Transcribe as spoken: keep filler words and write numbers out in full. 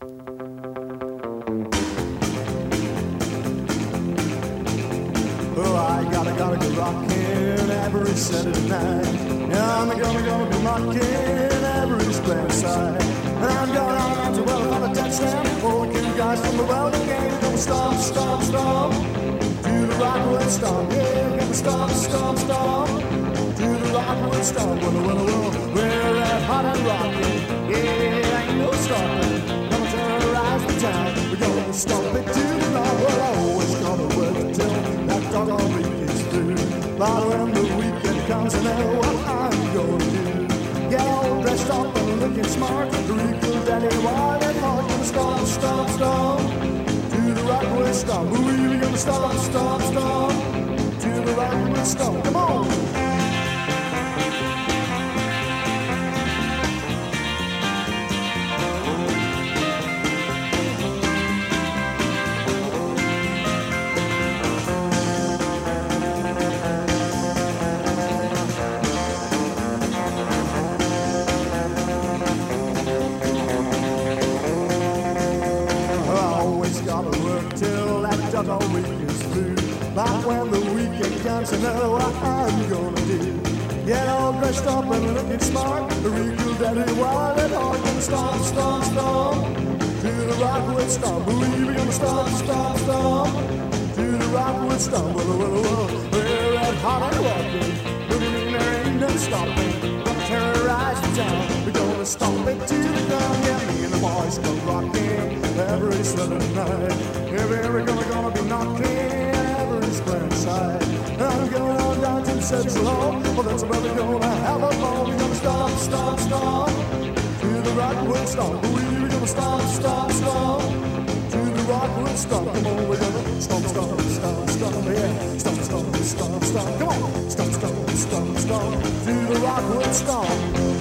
Oh, I gotta, gotta get rockin' every Saturday night. Yeah, I'm gonna, gonna be rockin' every square side. And I'm going on out to well on a touchdown. All the cute guys from the welding game gonna stomp, stomp, stomp. Do the Rockwood stomp, yeah, we're gonna stomp, stomp, stomp. Do the Rockwood stomp, well, well, well, we're at hot and rockin'. Yeah, ain't no stopping. Gonna terrorize the town. We're gonna stomp it to the ground. Well, I always gonna work till that doggone week is through. But when the weekend comes, I know what I'm gonna do. Get all dressed up and looking smart. Wrinkle daddy wide and hard. Gonna stomp, stomp, stomp. To the Rockwood stomp. We're really gonna stomp, stomp, stomp. To the Rockwood stomp. Come on. All week is through. But when the weekend comes, I know what I'm gonna do. Get all dressed up and looking smart. The wrinkle daddy wild and hard. Gonna stomp, stomp, stomp. To the Rockwood stomp. Believe we're gonna stomp, stomp, stomp. To the Rockwood stomp. Well, well, well, we're at hot and rockin'. Looking in there ain't no stopping. Gonna terrorize the town. We're gonna stomp it to the ground. Yeah, me and the boys go rockin' every Saturday night. If we're gonna, gonna be knocking every square side. I'm going on down to the Central Hall. Well, that's where we're gonna have a ball. We're gonna stomp, stomp, stomp. To the Rockwood stomp. We're gonna stomp, stomp, stomp. To the Rockwood stomp. Come on, we're gonna stomp, stomp, stomp, stomp. Yeah, stomp, stomp, stomp, stomp. Come on, stomp, stomp, stomp, stomp. To the Rockwood stomp.